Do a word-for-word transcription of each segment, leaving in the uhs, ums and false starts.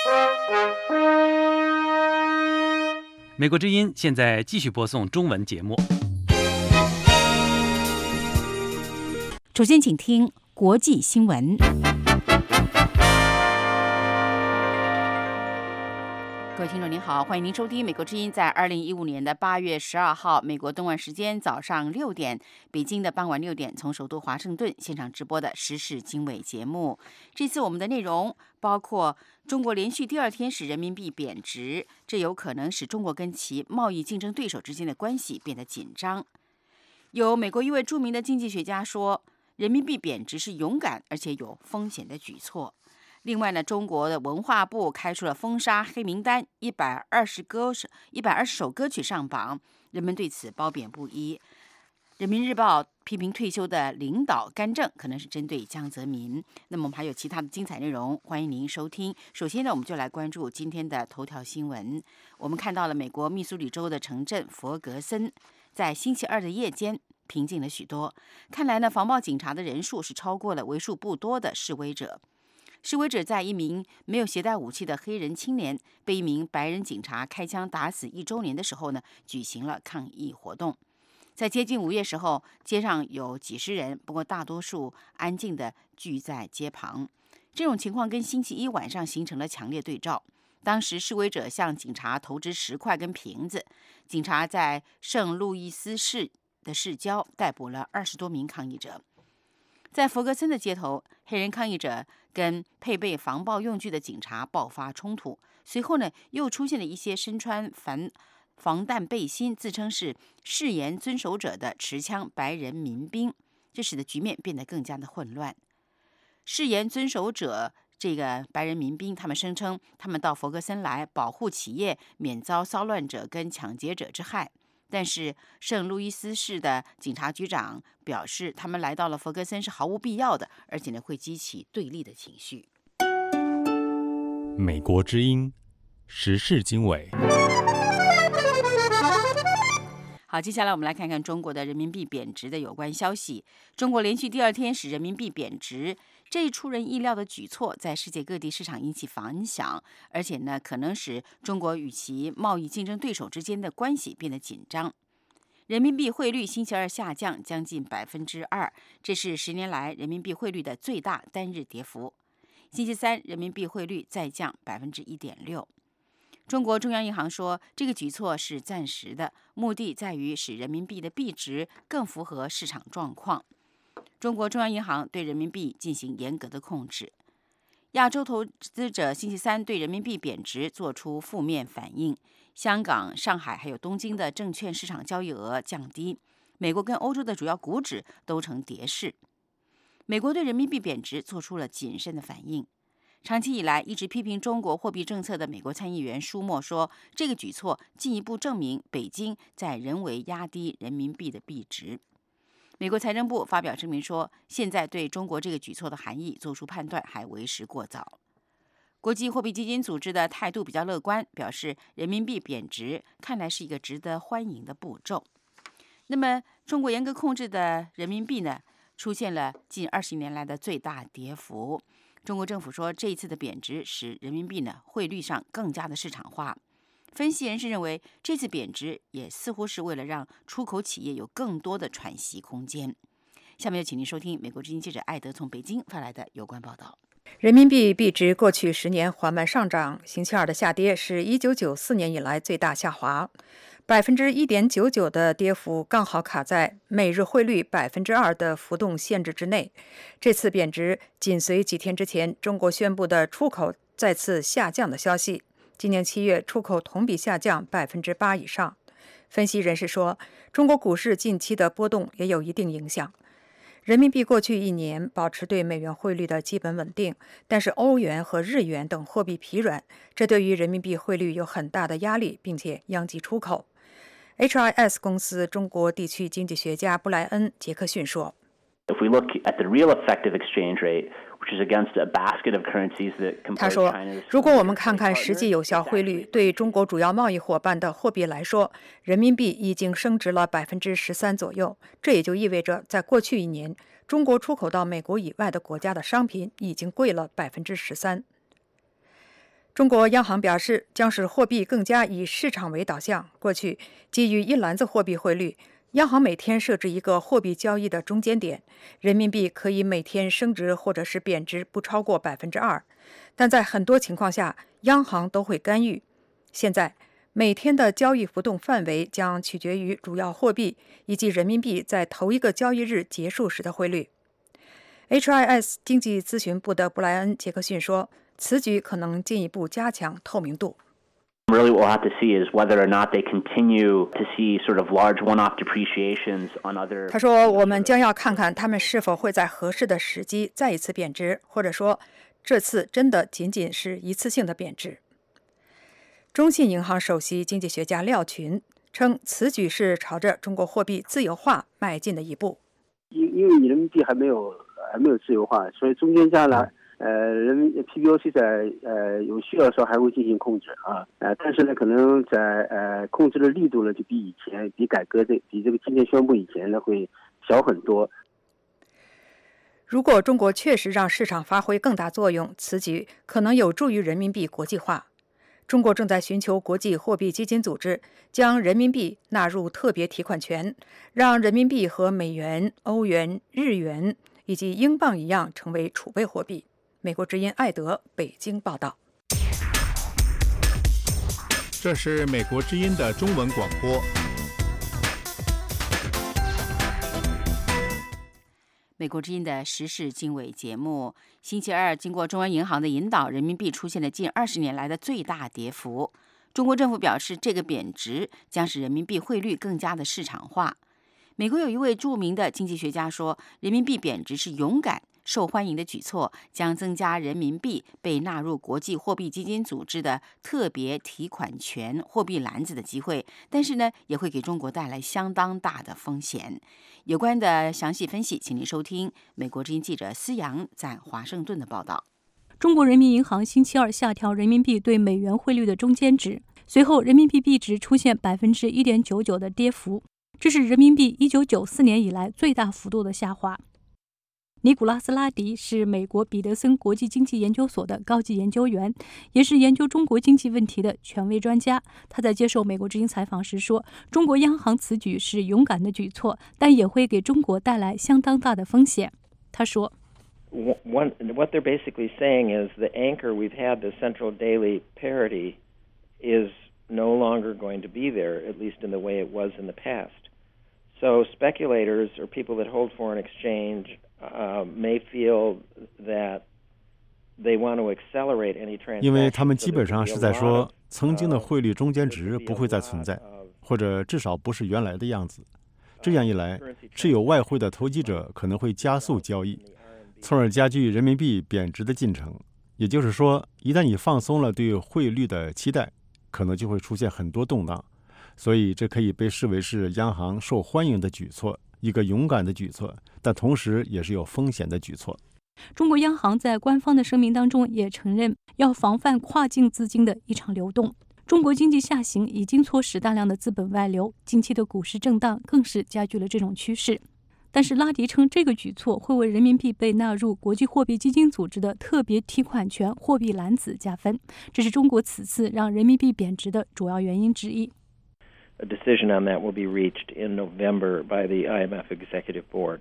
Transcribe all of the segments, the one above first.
美国之音现在继续播送中文节目。 首先，请听国际新闻。各位听众您好，欢迎您收听美国之音在二零一五年的八月十二号美国东岸时间早上六点，北京的傍晚六点，从首都华盛顿现场直播的时事经纬节目。这次我们的内容包括中国连续第二天使人民币贬值，这有可能使中国跟其贸易竞争对手之间的关系变得紧张。有美国一位著名的经济学家说，人民币贬值是勇敢而且有风险的举措。另外呢，中国的文化部开出了封杀黑名单，一百二十歌一百二十首歌曲上榜，人们对此褒贬不一。人民日报批评退休的领导干政可能是针对江泽民。那么我们还有其他的精彩内容，欢迎您收听。首先呢，我们就来关注今天的头条新闻。我们看到了美国密苏里州的城镇佛格森在星期二的夜间平静了许多，看来呢，防暴警察的人数是超过了为数不多的示威者。示威者在一名没有携带武器的黑人青年被一名白人警察开枪打死一周年的时候呢，举行了抗议活动。在接近午夜时候，街上有几十人，不过大多数安静地聚在街旁。这种情况跟星期一晚上形成了强烈对照。当时示威者向警察投掷石块跟瓶子，警察在圣路易斯市的市郊逮捕了二十多名抗议者。在弗格森的街头，黑人抗议者跟配备防暴用具的警察爆发冲突。随后呢，又出现了一些身穿防防弹背心、自称是誓言遵守者的持枪白人民兵，这使得局面变得更加的混乱。誓言遵守者这个白人民兵，他们声称他们到弗格森来保护企业免遭骚乱者跟抢劫者之害。但是圣路易斯市的警察局长表示，他们来到了弗格森是毫无必要的，而且呢会激起对立的情绪。 美国之音时事经纬。 好，接下来我们来看看中国的人民币贬值的有关消息。中国连续第二天使人民币贬值，这一出人意料的举措在世界各地市场引起反响，而且呢，可能使中国与其贸易竞争对手之间的关系变得紧张。人民币汇率星期二下降将近百分之二，这是十年来人民币汇率的最大单日跌幅。星期三，人民币汇率再降百分之一点六。中国中央银行说，这个举措是暂时的，目的在于使人民币的币值更符合市场状况。中国中央银行对人民币进行严格的控制。亚洲投资者星期三对人民币贬值做出负面反应，香港、上海还有东京的证券市场交易额降低，美国跟欧洲的主要股指都呈跌势。美国对人民币贬值做出了谨慎的反应。长期以来一直批评中国货币政策的美国参议员舒默说，这个举措进一步证明北京在人为压低人民币的币值。美国财政部发表声明说，现在对中国这个举措的含义做出判断还为时过早。国际货币基金组织的态度比较乐观，表示人民币贬值看来是一个值得欢迎的步骤。那么中国严格控制的人民币呢，出现了近二十年来的最大跌幅。中国政府说，这一次的贬值使人民币呢汇率上更加的市场化。分析人士认为，这次贬值也似乎是为了让出口企业有更多的喘息空间。下面就请您收听美国之音记者艾德从北京发来的有关报道。 人民币币值过去十年缓慢上涨，星期二的下跌是一九九四年以来最大下滑。百分之一点九九的跌幅刚好卡在每日汇率百分之二的浮动限制之内。这次贬值紧随几天之前中国宣布的出口再次下降的消息。今年七月出口同比下降百分之八以上。分析人士说，中国股市近期的波动也有一定影响。人民币过去一年保持对美元汇率的基本稳定，但是欧元和日元等货币疲软，这对于人民币汇率有很大的压力，并且殃及出口。H I S 公司中国地区经济学家布莱恩·杰克逊说， If we look at the real effective exchange rate, which is against a basket of currencies that 他 compose 说， China's 如果我们看看实际有效汇率，对中国主要贸易伙伴的货币来说，人民币已经升值了百分之十三左右。这也就意味着，在过去一年，中国出口到美国以外的国家的商品已经贵了百分之十三。 中国央行表示，将使货币更加以市场为导向。过去，基于一篮子货币汇率，央行每天设置一个货币交易的中间点，人民币可以每天升值或者是贬值不超过百分之二。但在很多情况下，央行都会干预。现在，每天的交易浮动范围将取决于主要货币以及人民币在头一个交易日结束时的汇率。H I S 经济咨询部的布莱恩·杰克逊说，此举可能进一步加强透明度。 Really, what we'll have to see is whether or not they continue to see sort of large one-off depreciations on other. 他说，我们将要看看他们是否会在合适的时机再一次贬值，或者说，这次真的仅仅是一次性的贬值。中信银行首席经济学家廖群称，此举是朝着中国货币自由化迈进的一步。 因因为你人民币还没有还没有自由化，所以中间下来。呃，人民 P B O C 在呃有需要的时候还会进行控制啊，呃，但是呢，可能在呃控制的力度呢，就比以前、比改革的、比这个今天宣布以前呢，会小很多。 如果中国确实让市场发挥更大作用，此举可能有助于人民币国际化。中国正在寻求国际货币基金组织将人民币纳入特别提款权，让人民币和美元、欧元、日元以及英镑一样成为储备货币。美国之音艾德北京报道。 这是美国之音的中文广播。 美国之音的时事经纬节目，星期二经过中央银行的引导，人民币出现了近二十年来的最大跌幅。中国政府表示，这个贬值将使人民币汇率更加的市场化。美国有一位著名的经济学家说，人民币贬值是勇敢受欢迎的举措，将增加人民币被纳入国际货币基金组织的特别提款权货币篮子的机会，但是呢，也会给中国带来相当大的风险。有关的详细分析，请您收听美国之音记者思阳在华盛顿的报道。 中国人民银行星期二下调人民币对美元汇率的中间值，随后人民币币值出现百分之一点九九的跌幅，这是人民币一九九四年以来最大幅度的下滑。尼古拉斯·拉迪是美国彼得森国际经济研究所的高级研究员，也是研究中国经济问题的权威专家。他在接受美国之音采访时说，中国央行此举是勇敢的举措，但也会给中国带来相当大的风险。他说 One, what they're basically saying is the anchor we've had, the central daily parity, is no longer going to be there, at least in the way it was in the past.So speculators or people that hold foreign exchange uh, may feel that they want to accelerate any transaction. 因为他们基本上是在说，曾经的汇率中间值不会再存在，或者至少不是原来的样子。这样一来，持有外汇的投机者可能会加速交易，从而加剧人民币贬值的进程。也就是说，一旦你放松了对汇率的期待，可能就会出现很多动荡。所以这可以被视为是央行受欢迎的举措，一个勇敢的举措，但同时也是有风险的举措。 中国央行在官方的声明当中也承认，要防范跨境资金的异常流动。中国经济下行已经促使大量的资本外流，近期的股市震荡更是加剧了这种趋势。但是拉迪称，这个举措会为人民币被纳入国际货币基金组织的特别提款权货币篮子加分，这是中国此次让人民币贬值的主要原因之一。 A decision on that will be reached in November by the I M F Executive Board.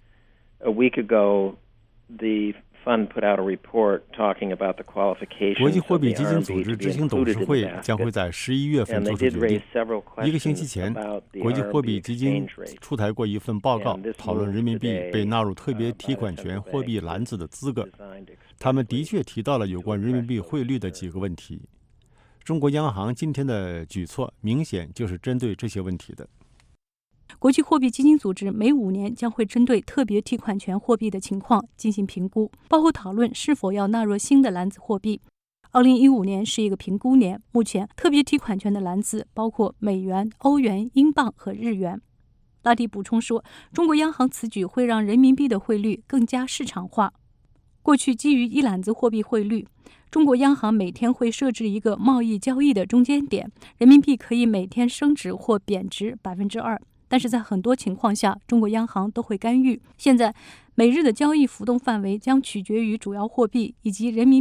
A week ago, the fund put out a report talking about the qualifications 国际货币 of the 基金组 R M B 织 to 执 be 行董事 included in 会 the 将会 basket. 在十一月份 And 做 they 出 did 决 raise 定。 several 一个星期 questions 前， about the 国际 R M 货 B 币基金 exchange rate. 出台过一份报告 And，this 讨论人民币被纳入特别提款权货币篮子的资格。他们的确提到了有关人民币汇率的几个问题。中国央行今天的举措明显就是针对这些问题的。 国际货币基金组织每五年将会针对特别提款权货币的情况进行评估，包括讨论是否要纳入新的篮子货币。二零一五年是一个评估年，目前特别提款权的篮子包括美元、欧元、英镑和日元。拉迪补充说，中国央行此举会让人民币的汇率更加市场化。过去基于一篮子货币汇率，中国央行每天会设置一个贸易交易的中间点，人民币可以每天升值或贬值百分之二。但是在很多情况下，中国央行都会干预。现在，每日的交易浮动范围将取决于主要货币以及人民币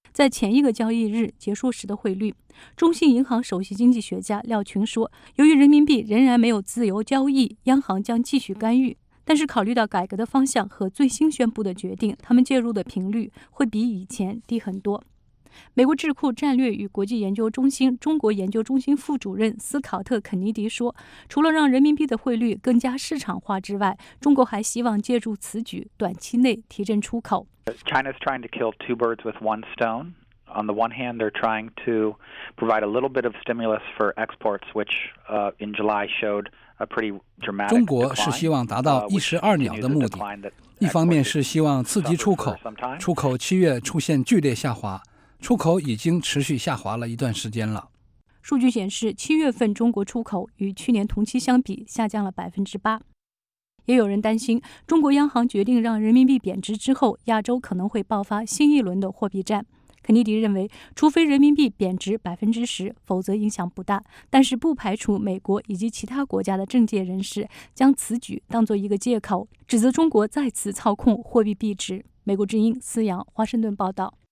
在前一个交易日结束时的汇率。中信银行首席经济学家廖群说，由于人民币仍然没有自由交易，央行将继续干预，但是考虑到改革的方向和最新宣布的决定，他们介入的频率会比以前低很多。美国智库战略与国际研究中心中国研究中心副主任斯考特·肯尼迪说，除了让人民币的汇率更加市场化之外，中国还希望借助此举短期内提振出口。 China's trying to kill two birds with one stone. On the one hand, they're trying to provide a little bit of stimulus for exports, which uh, in July showed a pretty dramatic decline. 中国是希望达到一石二鸟的目的，一方面是希望刺激出口，出口七月出现剧烈下滑，出口已经持续下滑了一段时间了。 数据显示，七月份中国出口与去年同期相比下降了百分之八。也有人担心，中国央行决定让人民币贬值之后，亚洲可能会爆发新一轮的货币战。肯尼迪认为，除非人民币贬值百分之十，否则影响不大。但是不排除美国以及其他国家的政界人士将此举当作一个借口，指责中国再次操控货币币值。美国之音思阳华盛顿报道。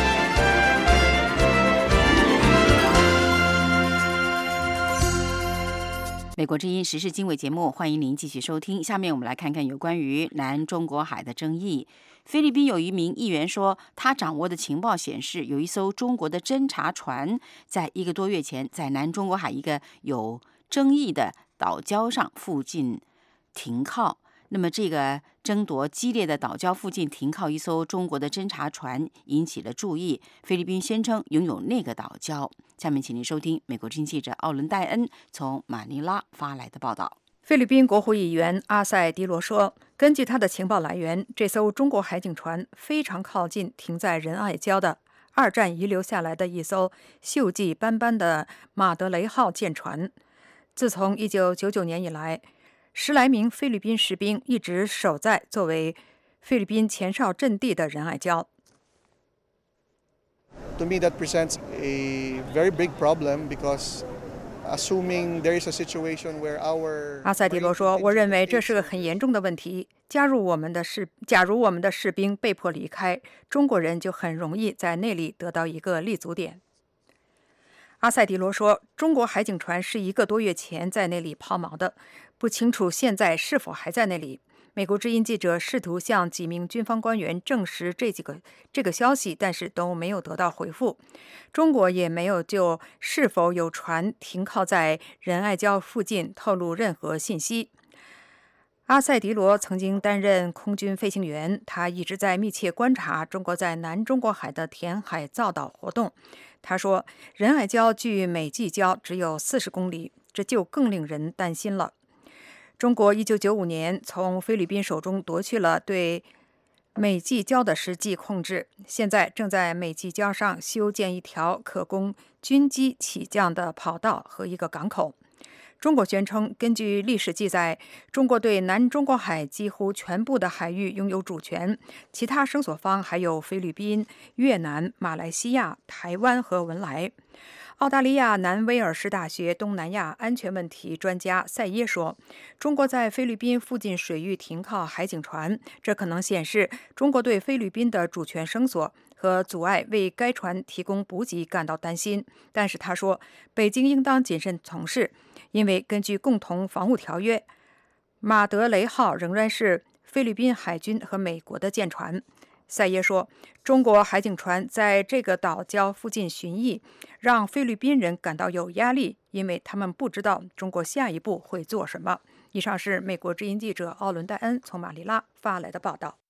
美国之音时事经纬节目，欢迎您继续收听。下面我们来看看有关于南中国海的争议。菲律宾有一名议员说，他掌握的情报显示，有一艘中国的侦察船在一个多月前在南中国海一个有争议的岛礁上附近停靠。那么这个争夺激烈的岛礁附近停靠一艘中国的侦察船引起了注意，菲律宾宣称拥有那个岛礁。下面请您收听美国之音记者奥伦戴恩从马尼拉发来的报道。 菲律宾国会议员阿塞迪罗说，根据他的情报来源，这艘中国海警船非常靠近停在仁爱礁的二战遗留下来的一艘锈迹斑斑的马德雷号舰船。自从一九九九年以来，十来名菲律宾士兵一直守在作为菲律宾前哨阵地的仁爱礁。 To me, that presents a very big problem because assuming there is a situation where our 阿塞迪罗说，我认为这是个很严重的问题。加入我们的士，假如我们的士兵被迫离开，中国人就很容易在那里得到一个立足点。阿塞迪罗说，中国海警船是一个多月前在那里抛锚的，不清楚现在是否还在那里。美国之音记者试图向几名军方官员证实这几个这个消息，但是都没有得到回复。中国也没有就是否有船停靠在仁爱礁附近透露任何信息。阿塞迪罗曾经担任空军飞行员，他一直在密切观察中国在南中国海的填海造岛活动。他说，仁爱礁距美济礁只有四十公里，这就更令人担心了。中国一九九五年从菲律宾手中夺去了对美济礁的实际控制，现在正在美济礁上修建一条可供军机起降的跑道和一个港口。中国宣称，根据历史记载，中国对南中国海几乎全部的海域拥有主权，其他声索方还有菲律宾、越南、马来西亚、台湾和文莱。澳大利亚南威尔士大学东南亚安全问题专家塞耶说，中国在菲律宾附近水域停靠海警船，这可能显示中国对菲律宾的主权声索和阻碍为该船提供补给感到担心。但是他说，北京应当谨慎从事，因为根据共同防务条约，马德雷号仍然是菲律宾海军和美国的舰船。塞耶说，中国海警船在这个岛礁附近巡弋，让菲律宾人感到有压力，因为他们不知道中国下一步会做什么。以上是美国之音记者奥伦戴恩从马尼拉发来的报道。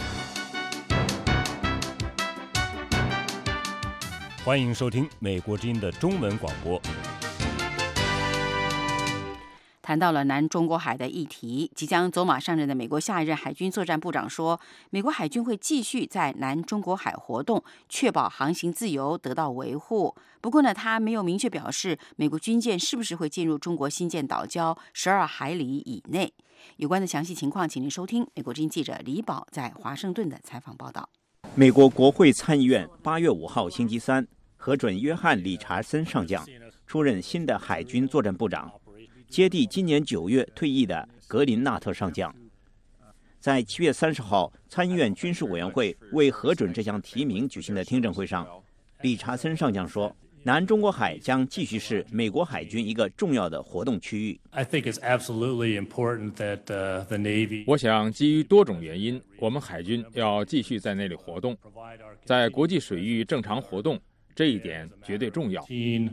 欢迎收听美国之音的中文广播。 谈到了南中国海的议题，即将走马上任的美国下一任海军作战部长说，美国海军会继续在南中国海活动，确保航行自由得到维护。不过呢，他没有明确表示美国军舰是不是会进入中国新建岛礁十二海里以内。有关的详细情况，请您收听美国之音记者李宝在华盛顿的采访报道。 美国国会参议院八月五号星期三核准约翰·理查森上将出任新的海军作战部长，接替今年九月退役的格林纳特上将。 在七月三十号参议院军事委员会为核准这项提名举行的听证会上，理查森上将说，南中国海将继续是美国海军一个重要的活动区域。 我想基于多种原因，我们海军要继续在那里活动，在国际水域正常活动，这一点绝对重要。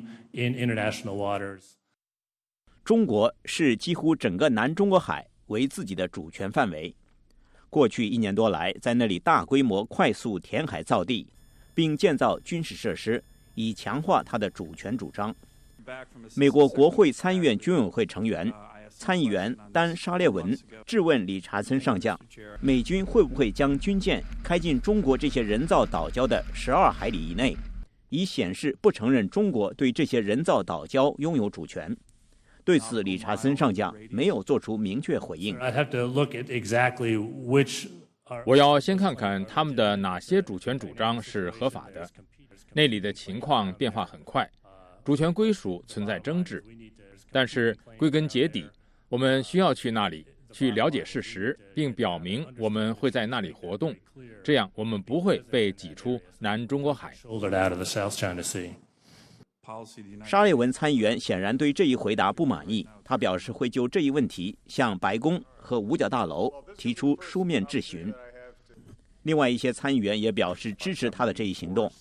中国视几乎整个南中国海为自己的主权范围，过去一年多来，在那里大规模快速填海造地，并建造军事设施，以强化它的主权主张。美国国会参议院军委会成员参议员丹·沙列文质问理查森上将，美军会不会将军舰开进中国这些人造岛礁的十二海里以内，以显示不承认中国对这些人造岛礁拥有主权。对此，理查森上将没有做出明确回应。 我要先看看他们的哪些主权主张是合法的。那里的情况变化很快，主权归属存在争执，但是归根结底，我们需要去那里去了解事实，并表明我们会在那里活动，这样我们不会被挤出南中国海。 沙利文参议员显然对这一回答不满意，他表示会就这一问题向白宫和五角大楼提出书面质询。另外一些参议员也表示支持他的这一行动。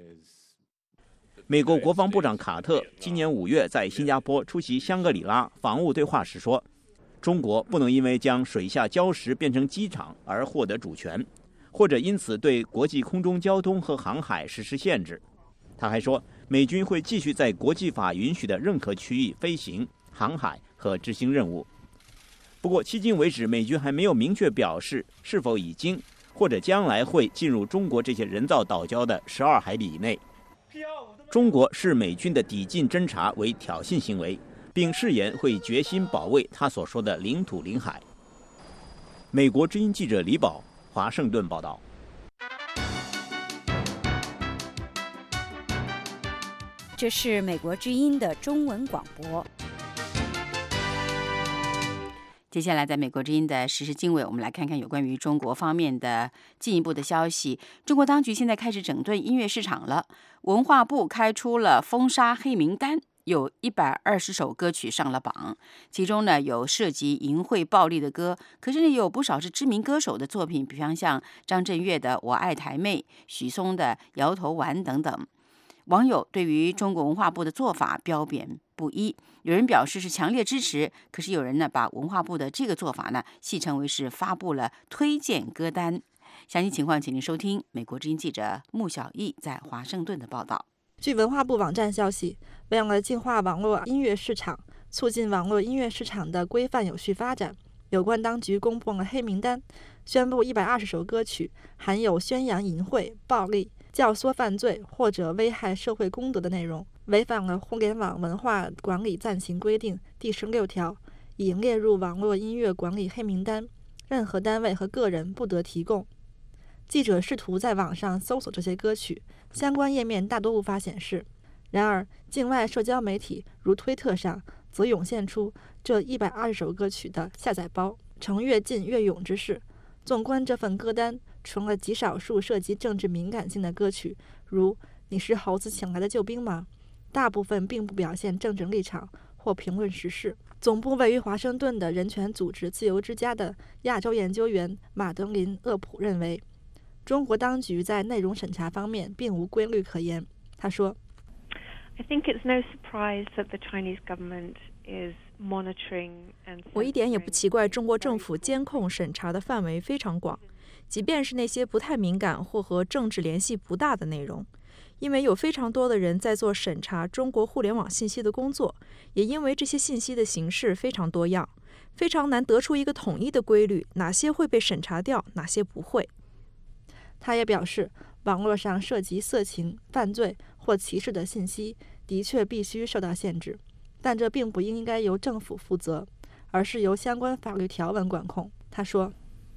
美国国防部长卡特今年五月在新加坡出席香格里拉防务对话时说，中国不能因为将水下礁石变成机场而获得主权，或者因此对国际空中交通和航海实施限制。他还说，美军会继续在国际法允许的任何区域飞行、航海和执行任务。不过，迄今为止，美军还没有明确表示是否已经或者将来会进入中国这些人造岛礁的十二海里以内。中国视美军的抵近侦察为挑衅行为，并誓言会决心保卫他所说的领土领海。美国之音记者李宝，华盛顿报道。 这是美国之音的中文广播。 接下来，在美国之音的时事经纬，我们来看看有关于中国方面的进一步的消息。中国当局现在开始整顿音乐市场了，文化部开出了封杀黑名单，有一百二十首歌曲上了榜，其中呢有涉及淫秽暴力的歌，可是呢也有不少是知名歌手的作品，比方像张震岳的《我爱台妹》、许嵩的《摇头丸》等等。网友对于中国文化部的做法褒贬不一，有人表示是强烈支持，可是有人呢把文化部的这个做法呢戏称为是发布了推荐歌单。详细情况请您收听美国之音记者穆小艺在华盛顿的报道。 据文化部网站消息，为了净化网络音乐市场，促进网络音乐市场的规范有序发展，有关当局公布了黑名单，宣布一百二十首歌曲含有宣扬淫秽、暴力、教唆犯罪或者危害社会公德的内容，违反了互联网文化管理暂行规定第十六条，已列入网络音乐管理黑名单，任何单位和个人不得提供。记者试图在网上搜索这些歌曲，相关页面大多无法显示。然而，境外社交媒体如推特上则涌现出这一百二十首歌曲的下载包，呈越禁越勇之势。纵观这份歌单，除了极少数涉及政治敏感性的歌曲，如“你是猴子请来的救兵吗”，大部分并不表现政治立场或评论时事。总部位于华盛顿的人权组织自由之家的亚洲研究员马德琳·厄普认为，中国当局在内容审查方面并无规律可言。他说 I think it's no surprise that the Chinese government is monitoring and 我一点也不奇怪中国政府监控审查的范围非常广，即便是那些不太敏感或和政治联系不大的内容，因为有非常多的人在做审查中国互联网信息的工作，也因为这些信息的形式非常多样，非常难得出一个统一的规律，哪些会被审查掉，哪些不会。 他也表示，网络上涉及色情、犯罪或歧视的信息的确必须受到限制，但这并不应该由政府负责，而是由相关法律条文管控。他说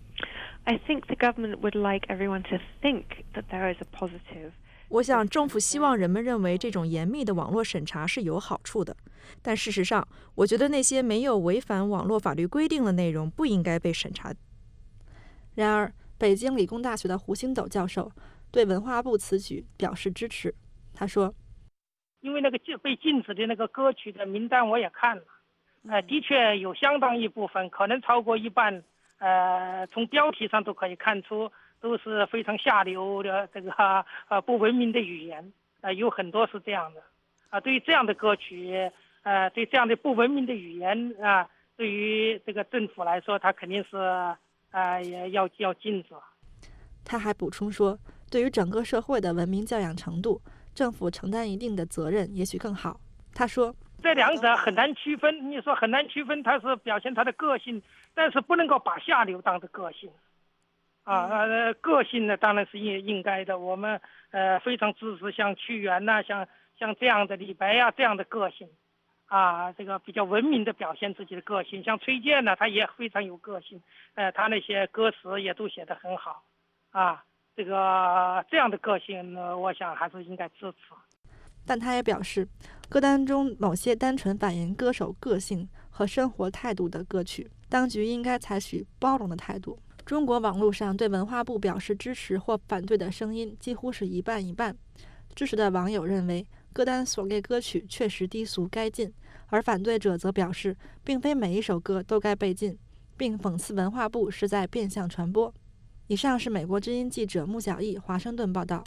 I think the government would like everyone to think that there is a positive 我想政府希望人们认为这种严密的网络审查是有好处的，但事实上，我觉得那些没有违反网络法律规定的内容不应该被审查。 然而，北京理工大学的胡星斗教授对文化部此举表示支持。他说：“ 因为那个被禁止的那个歌曲的名单我也看了，呃，的确有相当一部分，可能超过一半，呃，从标题上都可以看出，都是非常下流的这个呃不文明的语言，呃，有很多是这样的，啊、呃，对于这样的歌曲，呃，对这样的不文明的语言啊、呃，对于这个政府来说，它肯定是呃也要要禁止。” 他还补充说，对于整个社会的文明教养程度，政府承担一定的责任也许更好。他说， 这两者很难区分，你说很难区分，它是表现他的个性，但是不能够把下流当成个性啊。呃，个性呢当然是应应该的，我们呃非常支持像屈原呐、啊，像像这样的李白啊这样的个性啊，这个比较文明的表现自己的个性。像崔健呢，他也非常有个性，呃，他那些歌词也都写得很好啊。这个这样的个性呢，我想还是应该支持。 但他也表示，歌单中某些单纯反映歌手个性和生活态度的歌曲，当局应该采取包容的态度。中国网络上对文化部表示支持或反对的声音几乎是一半一半。支持的网友认为，歌单所列歌曲确实低俗该禁，而反对者则表示，并非每一首歌都该被禁，并讽刺文化部是在变相传播。以上是美国之音记者穆小艺华盛顿报道。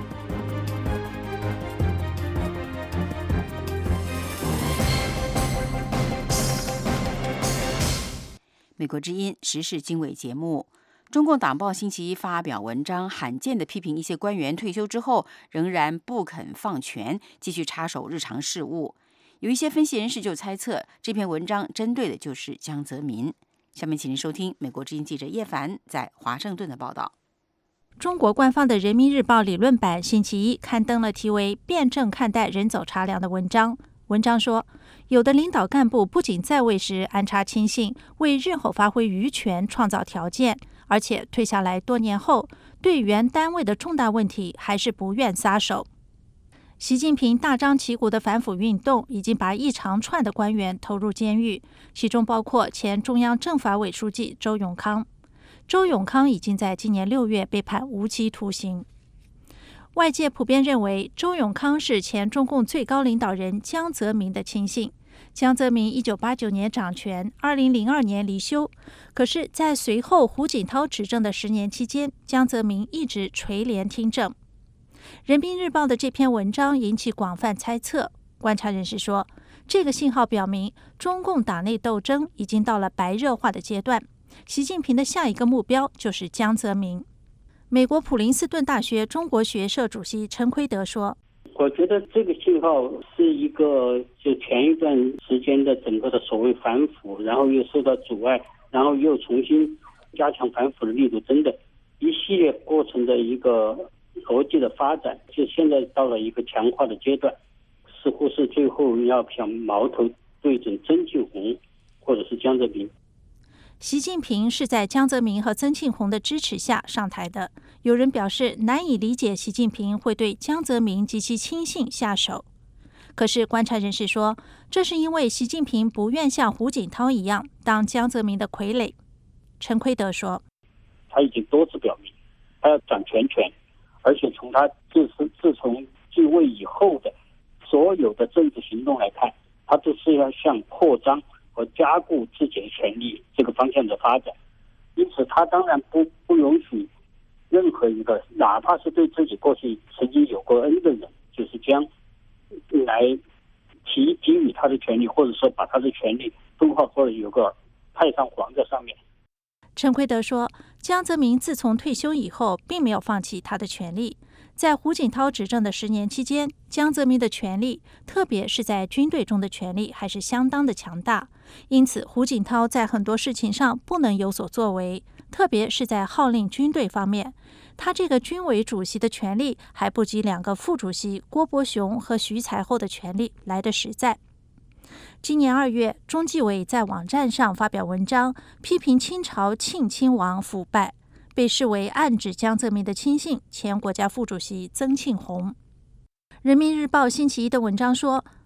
美国之音时事经纬节目，中共党报星期一发表文章，罕见地批评一些官员退休之后仍然不肯放权，继续插手日常事务。有一些分析人士就猜测，这篇文章针对的就是江泽民。下面请您收听美国之音记者叶凡在华盛顿的报道。 中国官方的人民日报理论版星期一刊登了题为“辩证看待人走茶凉”的文章。文章说，有的领导干部不仅在位时安插亲信，为日后发挥余权创造条件，而且退下来多年后，对原单位的重大问题还是不愿撒手。习近平大张旗鼓的反腐运动已经把一长串的官员投入监狱，其中包括前中央政法委书记周永康。周永康已经在今年六月被判无期徒刑。外界普遍认为，周永康是前中共最高领导人江泽民的亲信。江泽民一九八九年掌权，二零零二年离休。可是，在随后胡锦涛执政的十年期间，江泽民一直垂帘听政。人民日报的这篇文章引起广泛猜测。观察人士说，这个信号表明中共党内斗争已经到了白热化的阶段。习近平的下一个目标就是江泽民。美国普林斯顿大学中国学社主席陈奎德说， 我觉得这个信号是一个就前一段时间的整个的所谓反腐，然后又受到阻碍，然后又重新加强反腐的力度，真的一系列过程的一个逻辑的发展，就现在到了一个强化的阶段，似乎是最后要向矛头对准曾庆红或者是江泽民。 习近平是在江泽民和曾庆红的支持下上台的。有人表示难以理解习近平会对江泽民及其亲信下手。可是观察人士说，这是因为习近平不愿像胡锦涛一样当江泽民的傀儡。陈奎德说， 他已经多次表明他要掌全权，而且从他自自从继位以后的所有的政治行动来看，他都是要向扩张和加固自己的权力这个方向的发展。因此他当然不不容许任何一个哪怕是对自己过去曾经有过恩的人，就是将来提给予他的权利，或者说把他的权利分化，或者有个太上皇在上面。 陈奎德说，江泽民自从退休以后并没有放弃他的权利。在胡锦涛执政的十年期间，江泽民的权力，特别是在军队中的权力，还是相当的强大。因此，胡锦涛在很多事情上不能有所作为，特别是在号令军队方面，他这个军委主席的权力还不及两个副主席郭伯雄和徐才厚的权力来得实在。今年二月，中纪委在网站上发表文章，批评清朝庆亲王腐败，被视为暗指江泽民的亲信前国家副主席曾庆红。人民日报星期一的文章说，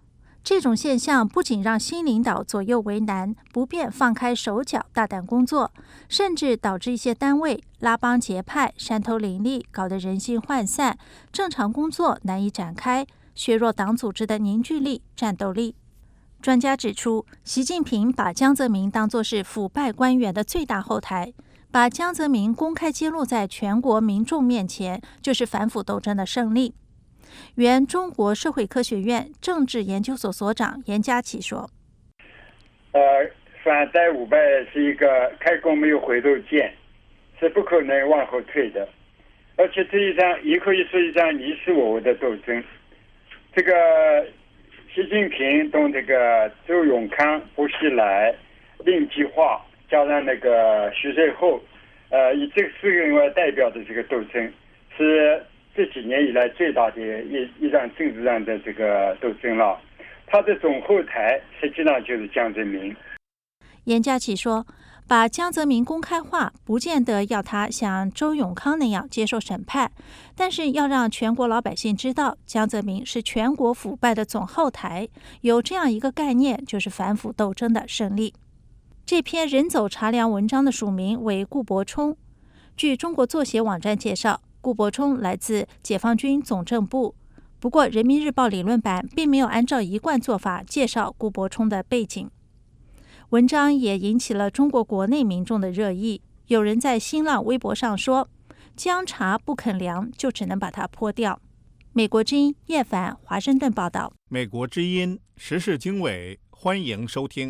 这种现象不仅让新领导左右为难，不便放开手脚大胆工作，甚至导致一些单位拉帮结派、山头林立，搞得人心涣散，正常工作难以展开，削弱党组织的凝聚力、战斗力。专家指出，习近平把江泽民当作是腐败官员的最大后台，把江泽民公开揭露在全国民众面前，就是反腐斗争的胜利。原中国社会科学院政治研究所所长严家琪说：“ 呃，反逮腐败是一个开弓没有回头箭，是不可能往后退的，而且这一场也可以是一场你死我活的斗争。这个习近平同这个周永康、薄熙来、令计划，加上那个徐瑞厚，呃，以这四个人为代表的这个斗争是。”这几年以来最大的一一场政治上的这个斗争了，他的总后台实际上就是江泽民。 严家琪说，把江泽民公开化，不见得要他像周永康那样接受审判，但是要让全国老百姓知道，江泽民是全国腐败的总后台，有这样一个概念，就是反腐斗争的胜利。这篇人走茶凉文章的署名为顾伯冲，据中国作协网站介绍，顾伯冲来自解放军总政部，不过人民日报理论版并没有按照一贯做法介绍顾伯冲的背景。文章也引起了中国国内民众的热议，有人在新浪微博上说，姜茶不肯凉，就只能把它泼掉。美国之音叶凡华盛顿报道。 美国之音时事经纬，欢迎收听。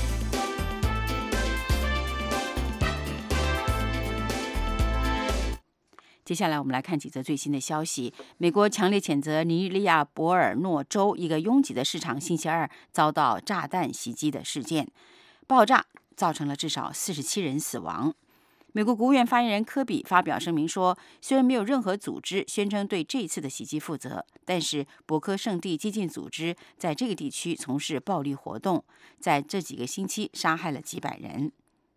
接下来我们来看几则最新的消息。美国强烈谴责尼日利亚博尔诺州一个拥挤的市场星期二遭到炸弹袭击的事件，爆炸造成了至少四十七人死亡。美国国务院发言人科比发表声明说，虽然没有任何组织宣称对这次的袭击负责，但是博科圣地激进组织在这个地区从事暴力活动，在这几个星期杀害了几百人。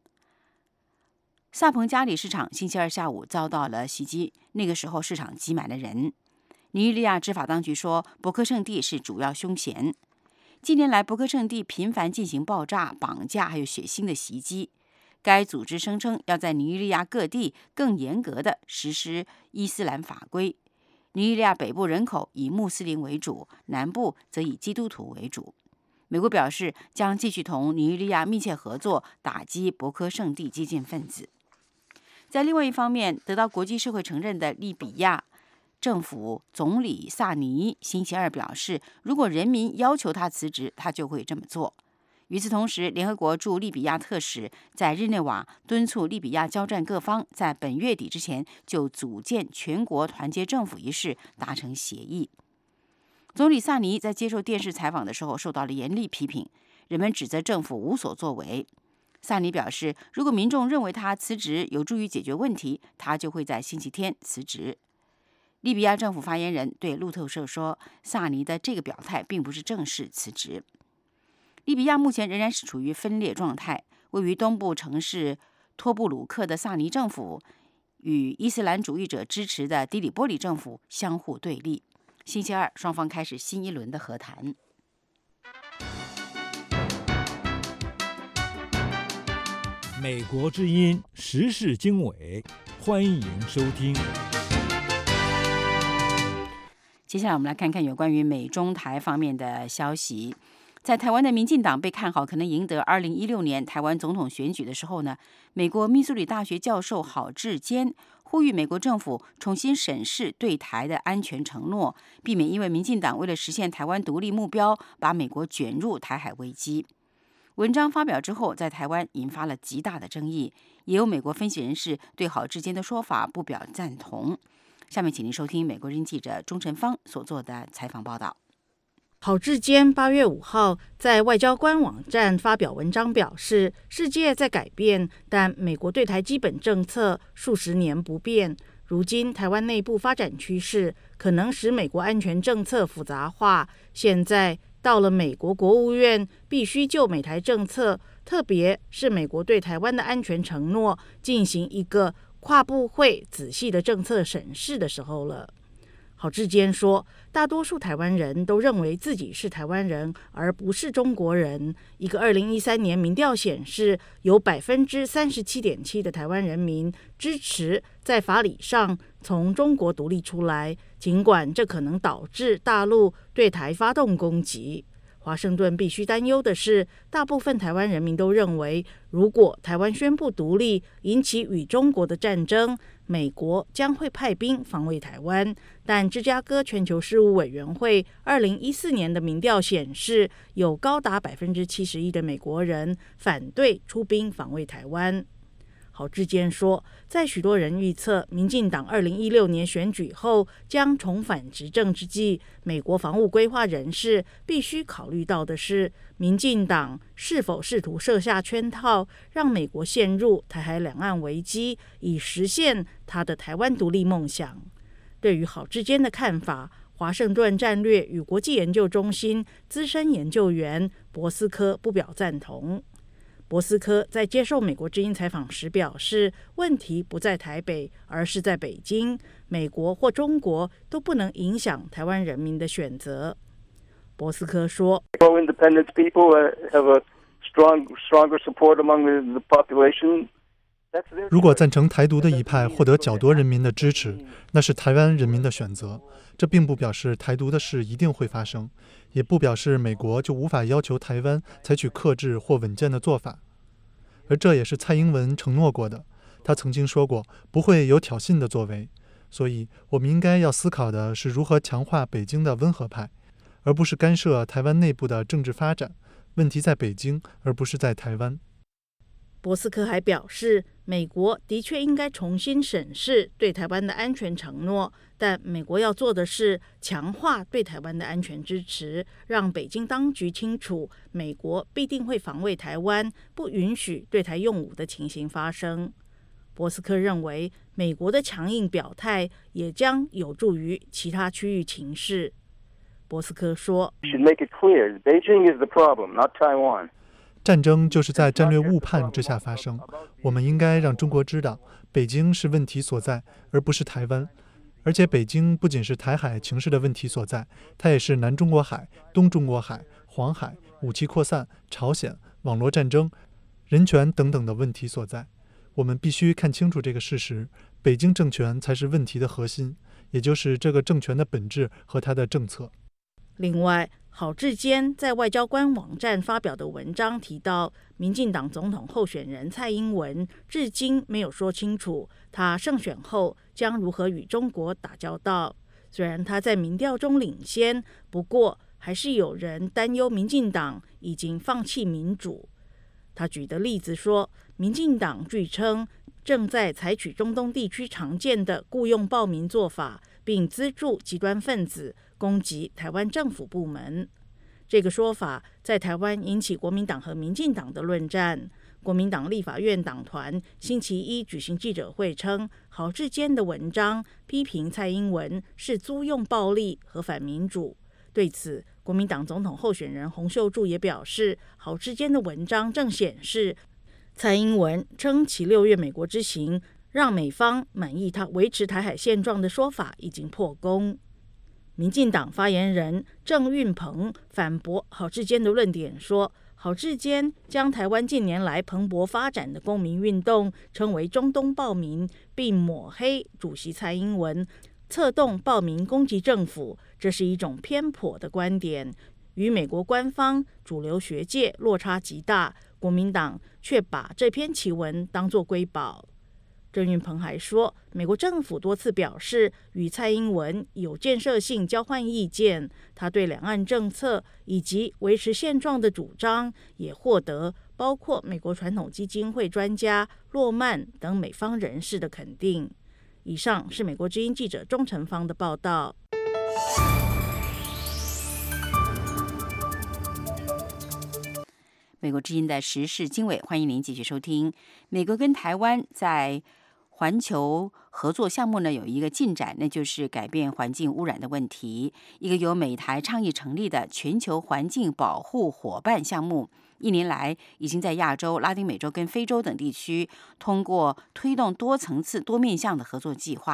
萨彭加里市场星期二下午遭到了袭击，那个时候市场挤满了人。尼日利亚执法当局说，博科圣地是主要凶嫌。近年来，博科圣地频繁进行爆炸、绑架还有血腥的袭击。该组织声称要在尼日利亚各地更严格地实施伊斯兰法规。尼日利亚北部人口以穆斯林为主，南部则以基督徒为主。美国表示将继续同尼日利亚密切合作，打击博科圣地激进分子。在另外一方面，得到国际社会承认的利比亚政府总理萨尼星期二表示，如果人民要求他辞职，他就会这么做。与此同时，联合国驻利比亚特使在日内瓦敦促利比亚交战各方在本月底之前就组建全国团结政府一事达成协议。总理萨尼在接受电视采访的时候受到了严厉批评，人们指责政府无所作为。萨尼表示，如果民众认为他辞职有助于解决问题，他就会在星期天辞职。利比亚政府发言人对路透社说，萨尼的这个表态并不是正式辞职。利比亚目前仍然是处于分裂状态，位于东部城市托布鲁克的萨尼政府与伊斯兰主义者支持的迪里波里政府相互对立。星期二，双方开始新一轮的和谈。 美国之音时事经纬，欢迎收听。 接下来我们来看看有关于美中台方面的消息。在台湾的民进党被看好可能赢得二零一六年台湾总统选举的时候呢，美国密苏里大学教授郝志坚呼吁美国政府重新审视对台的安全承诺，避免因为民进党为了实现台湾独立目标，把美国卷入台海危机。文章发表之后，在台湾引发了极大的争议，也有美国分析人士对郝志坚的说法不表赞同。下面请您收听美国人记者钟晨芳所做的采访报道。 郝志坚八月五号在外交官网站发表文章表示，世界在改变，但美国对台基本政策数十年不变。如今台湾内部发展趋势可能使美国安全政策复杂化，现在到了美国国务院必须就美台政策，特别是美国对台湾的安全承诺，进行一个跨部会仔细的政策审视的时候了。 郝志坚说，大多数台湾人都认为自己是台湾人，而不是中国人。一个二零一三年民调显示，有百分之三十七点七的台湾人民支持在法理上从中国独立出来，尽管这可能导致大陆对台发动攻击。华盛顿必须担忧的是，大部分台湾人民都认为，如果台湾宣布独立，引起与中国的战争，美国将会派兵防卫台湾。但芝加哥全球事务委员会二零一四年的民调显示，有高达百分之七十一的美国人反对出兵防卫台湾。郝志坚说，在许多人预测民进党二零一六年选举后将重返执政之际，美国防务规划人士必须考虑到的是，民进党是否试图设下圈套，让美国陷入台海两岸危机，以实现他的台湾独立梦想。对于郝志坚的看法，华盛顿战略与国际研究中心资深研究员博斯科不表赞同。博斯科在接受美国之音采访时表示，问题不在台北，而是在北京。美国或中国都不能影响台湾人民的选择。博斯科说， 如果赞成台独的一派获得较多人民的支持，那是台湾人民的选择。这并不表示台独的事一定会发生，也不表示美国就无法要求台湾采取克制或稳健的做法。而这也是蔡英文承诺过的，他曾经说过不会有挑衅的作为。所以我们应该要思考的是如何强化北京的温和派，而不是干涉台湾内部的政治发展。问题在北京，而不是在台湾。 博斯科还表示，美国的确应该重新审视对台湾的安全承诺，但美国要做的是强化对台湾的安全支持，让北京当局清楚，美国必定会防卫台湾，不允许对台用武的情形发生。博斯科认为，美国的强硬表态也将有助于其他区域情势。博斯科说， 战争就是在战略误判之下发生，我们应该让中国知道，北京是问题所在，而不是台湾。而且北京不仅是台海情势的问题所在，它也是南中国海、东中国海、黄海、武器扩散、朝鲜、网络战争、人权等等的问题所在。我们必须看清楚这个事实，北京政权才是问题的核心，也就是这个政权的本质和它的政策。 另外，郝志坚在外交官网站发表的文章提到，民进党总统候选人蔡英文至今没有说清楚他胜选后将如何与中国打交道。虽然他在民调中领先，不过还是有人担忧民进党已经放弃民主。他举的例子说，民进党据称正在采取中东地区常见的雇佣暴民做法，并资助极端分子攻击台湾政府部门。这个说法在台湾引起国民党和民进党的论战。国民党立法院党团星期一举行记者会称，郝志坚的文章批评蔡英文是租用暴力和反民主。对此，国民党总统候选人洪秀柱也表示，郝志坚的文章正显示蔡英文称其六月美国之行让美方满意他维持台海现状的说法已经破功。民进党发言人郑运鹏反驳郝志坚的论点说，郝志坚将台湾近年来蓬勃发展的公民运动称为中东暴民，并抹黑主席蔡英文策动暴民攻击政府，这是一种偏颇的观点，与美国官方主流学界落差极大。国民党却把这篇奇文当作瑰宝。郑运鹏还说，美国政府多次表示与蔡英文有建设性交换意见，他对两岸政策以及维持现状的主张也获得包括美国传统基金会专家洛曼等美方人士的肯定。以上是美国之音记者钟成芳的报道。 美国之音的时事经纬，欢迎您继续收听。美国跟台湾在环球合作项目呢有一个进展，那就是改变环境污染的问题。一个由美台倡议成立的全球环境保护伙伴项目，一年来已经在亚洲、拉丁美洲跟非洲等地区通过推动多层次、多面向的合作计划。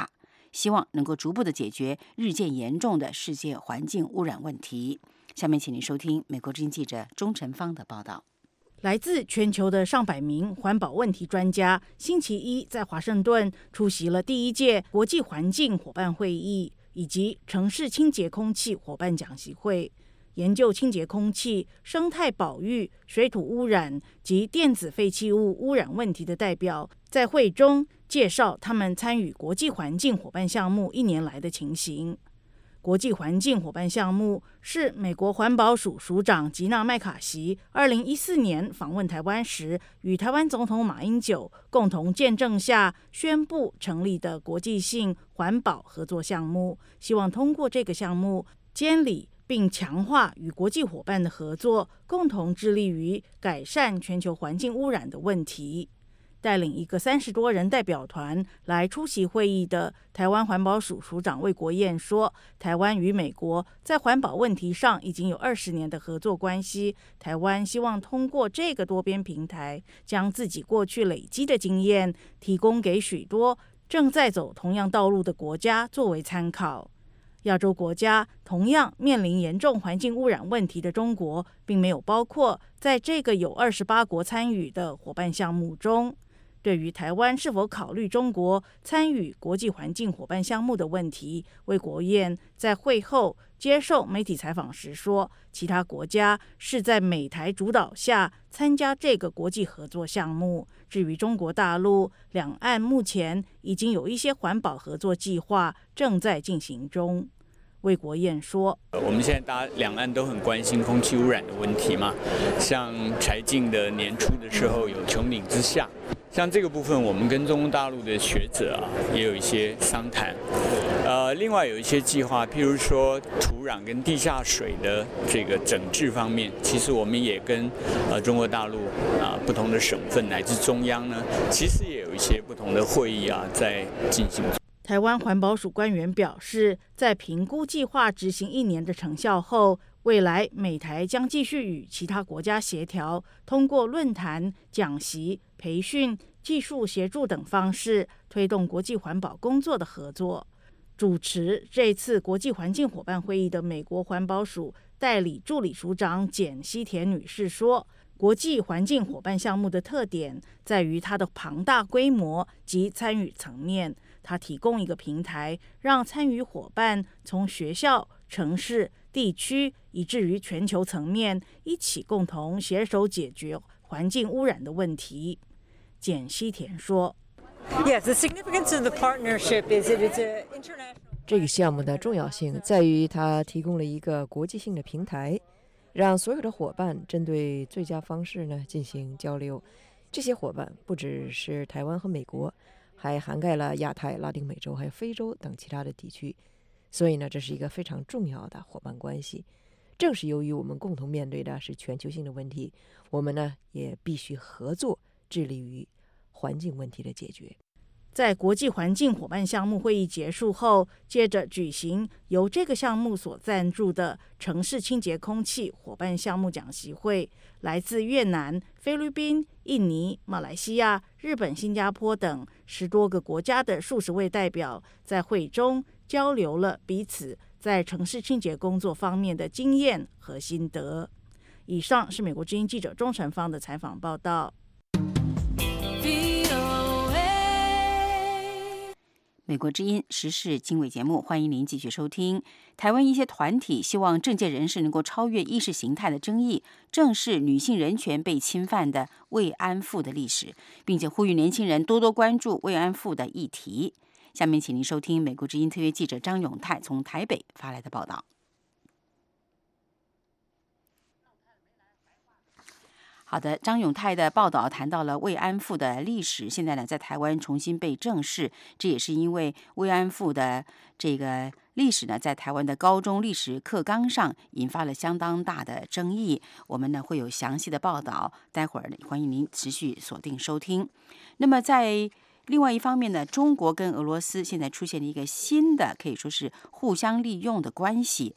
希望能够逐步的解决日渐严重的世界环境污染问题。下面请您收听美国之音记者钟晨芳的报道。 来自全球的上百名环保问题专家星期一在华盛顿出席了第一届国际环境伙伴会议以及城市清洁空气伙伴讲习会。研究清洁空气、生态保育、水土污染及电子废弃物污染问题的代表在会中介绍他们参与国际环境伙伴项目一年来的情形。国际环境伙伴项目是美国环保署署长吉娜麦卡锡二零一四年访问台湾时，与台湾总统马英九共同见证下宣布成立的国际性环保合作项目，希望通过这个项目监理并强化与国际伙伴的合作，共同致力于改善全球环境污染的问题。带领一个三十多人代表团来出席会议的台湾环保署署长魏国燕说，台湾与美国在环保问题上已经有二十年的合作关系，台湾希望通过这个多边平台，将自己过去累积的经验提供给许多正在走同样道路的国家作为参考。亚洲国家同样面临严重环境污染问题的中国，并没有包括在这个有二十八国参与的伙伴项目中。对于台湾是否考虑中国参与国际环境伙伴项目的问题，魏国燕在会后接受媒体采访时说，其他国家是在美台主导下参加这个国际合作项目。至于中国大陆，两岸目前已经有一些环保合作计划正在进行中。魏国燕说， 我们现在大家两岸都很关心空气污染的问题嘛，像柴静的年初的时候有穹顶之下，像这个部分我们跟中国大陆的学者啊也有一些商谈。呃，另外有一些计划，譬如说土壤跟地下水的这个整治方面，其实我们也跟呃中国大陆啊、呃、不同的省份乃至中央呢，其实也有一些不同的会议啊在进行。 台湾环保署官员表示，在评估计划执行一年的成效后，未来美台将继续与其他国家协调，通过论坛、讲习、培训、技术协助等方式，推动国际环保工作的合作。主持这次国际环境伙伴会议的美国环保署代理助理署长简西田女士说，国际环境伙伴项目的特点在于它的庞大规模及参与层面。它提供一个平台，让参与伙伴从学校、城市、地区以至于全球層面一起共同携手解决环境污染的问题。简西田说， Yes, the significance of the partnership is that it's an international. 这个项目的重要性在于它提供了一个国际性的平台，让所有的伙伴针对最佳方式呢进行交流。这些伙伴不只是台湾和美国，还涵盖了亚太、拉丁美洲还有非洲等其他的地区，所以呢，这是一个非常重要的伙伴关系。正是由于我们共同面对的是全球性的问题，我们呢也必须合作，致力于环境问题的解决。 在国际环境伙伴项目会议结束后，接着举行由这个项目所赞助的城市清洁空气伙伴项目讲习会。来自越南、菲律宾、印尼、马来西亚、日本、新加坡等十多个国家的数十位代表在会中交流了彼此在城市清洁工作方面的经验和心得。以上是美国之音记者钟晨芳的采访报道。 美国之音时事经纬节目，欢迎您继续收听。台湾一些团体希望政界人士能够超越意识形态的争议，正视女性人权被侵犯的慰安妇的历史，并且呼吁年轻人多多关注慰安妇的议题。下面请您收听美国之音特约记者张永泰从台北发来的报道。好的，张永泰的报道谈到了慰安妇的历史，现在呢在台湾重新被正视，这也是因为慰安妇的这个历史呢在台湾的高中历史课纲上引发了相当大的争议。我们呢会有详细的报道，待会儿欢迎您持续锁定收听。那么在另外一方面呢，中国跟俄罗斯现在出现了一个新的可以说是互相利用的关系。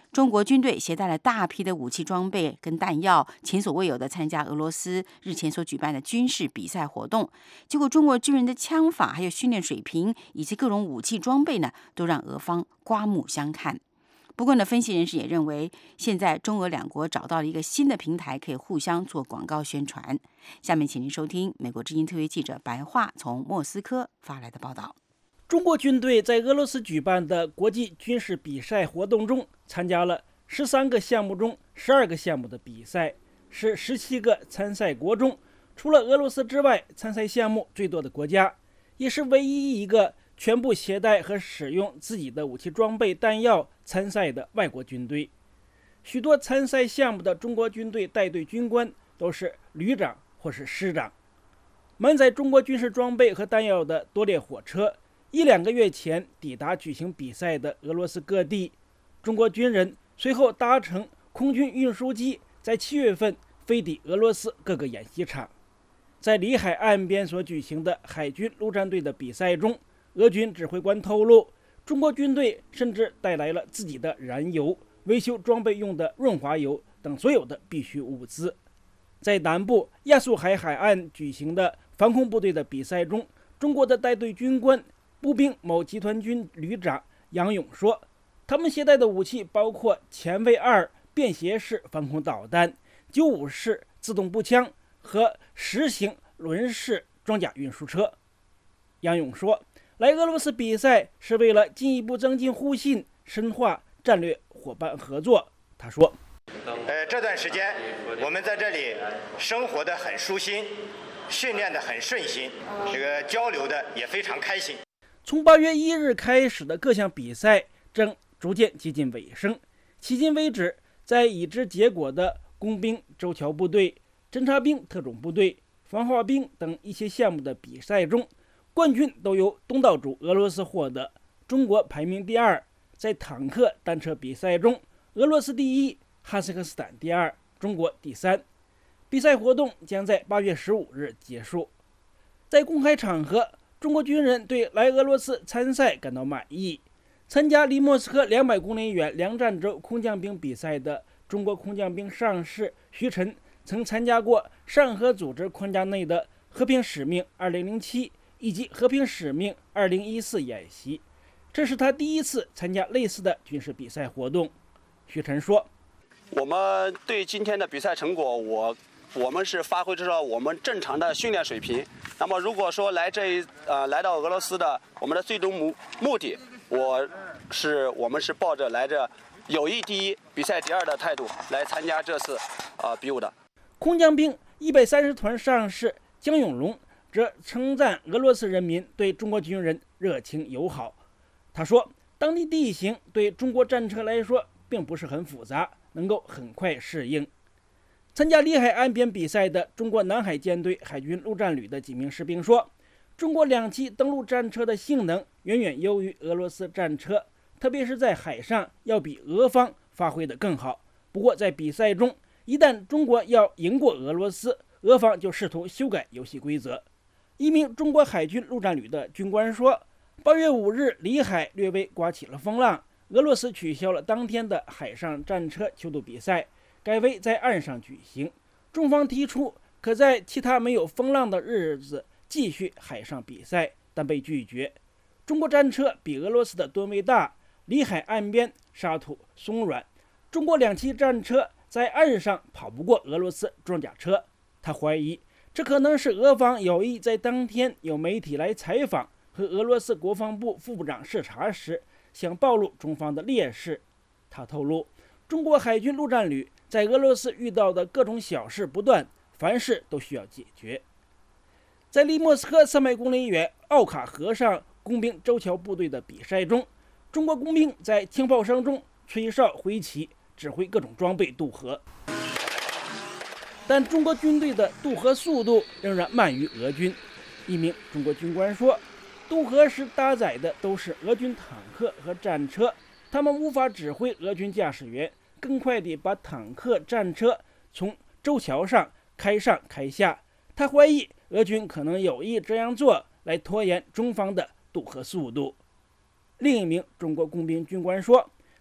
中国军队携带了大批的武器装备跟弹药，前所未有的参加俄罗斯日前所举办的军事比赛活动。结果，中国军人的枪法、还有训练水平以及各种武器装备呢，都让俄方刮目相看。不过呢，分析人士也认为，现在中俄两国找到了一个新的平台，可以互相做广告宣传。下面请您收听美国之音特约记者白桦从莫斯科发来的报道。 中国军队在俄罗斯举办的国际军事比赛活动中，参加了十三个项目中十二个项目的比赛，是十七个参赛国中除了俄罗斯之外参赛项目最多的国家，也是唯一一个全部携带和使用自己的武器装备弹药参赛的外国军队。许多参赛项目的中国军队带队军官都是旅长或是师长。满载中国军事装备和弹药的多列火车一两个月前抵达举行比赛的俄罗斯各地，中国军人随后搭乘空军运输机，在七月份飞抵俄罗斯各个演习场。在里海岸边所举行的海军陆战队的比赛中，俄军指挥官透露，中国军队甚至带来了自己的燃油、维修装备用的润滑油等所有的必需物资。在南部亚速海海岸举行的防空部队的比赛中，中国的带队军官步兵某集团军旅长杨勇说，他们携带的武器包括前卫二便携式防空导弹、九五式自动步枪和十型轮式装甲运输车。杨勇说，来俄罗斯比赛是为了进一步增进互信，深化战略伙伴合作。他说， 呃，这段时间我们在这里生活得很舒心，训练得很顺心，这个交流的也非常开心。 从八月一日开始的各项比赛正逐渐接近尾声，迄今为止，在已知结果的工兵周桥部队、侦察兵特种部队、防化兵等一些项目的比赛中，冠军都由东道主俄罗斯获得，中国排名第二。在坦克单车比赛中，俄罗斯第一，哈萨克斯坦第二，中国第三。比赛活动将在八月十五日结束。在公开场合，中国军人对来俄罗斯参赛感到满意。参加离莫斯科两百公里远梁战州空降兵比赛的中国空降兵上士徐晨，曾参加过上合组织框架内的和平使命二零零七以及和平使命二零一四演习，这是他第一次参加类似的军事比赛活动。徐晨说， 我们对今天的比赛成果，我我们是发挥出了我们正常的训练水平。那么如果说来这一呃来到俄罗斯的我们的最终目目的，我是我们是抱着来着友谊第一、比赛第二的态度来参加这次啊、呃、比武的。 空降兵一百三十团上士江永龙则称赞俄罗斯人民对中国军人热情友好。他说，当地地形对中国战车来说并不是很复杂，能够很快适应。参加里海岸边比赛的中国南海舰队海军陆战旅的几名士兵说，中国两栖登陆战车的性能远远优于俄罗斯战车，特别是在海上要比俄方发挥得更好。不过在比赛中，一旦中国要赢过俄罗斯，俄方就试图修改游戏规则。一名中国海军陆战旅的军官说，八月五日里海略微刮起了风浪，俄罗斯取消了当天的海上战车秋度比赛，改为在岸上举行。中方提出可在其他没有风浪的日子继续海上比赛，但被拒绝。中国战车比俄罗斯的吨位大，里海岸边沙土松软，中国两栖战车在岸上跑不过俄罗斯装甲车。他怀疑这可能是俄方有意在当天有媒体来采访和俄罗斯国防部副部长视察时，想暴露中方的劣势。他透露，中国海军陆战旅在俄罗斯遇到的各种小事不断，凡事都需要解决。在离莫斯科三百公里远奥卡河上工兵周桥部队的比赛中，中国工兵在枪炮声中吹哨挥旗，指挥各种装备渡河。但中国军队的渡河速度仍然慢于俄军。一名中国军官说，渡河时搭载的都是俄军坦克和战车，他们无法指挥俄军驾驶员更快地把坦克、战车从周桥上开上开下。他怀疑俄军可能有意这样做来拖延中方的渡河速度。另一名中国工兵军官说，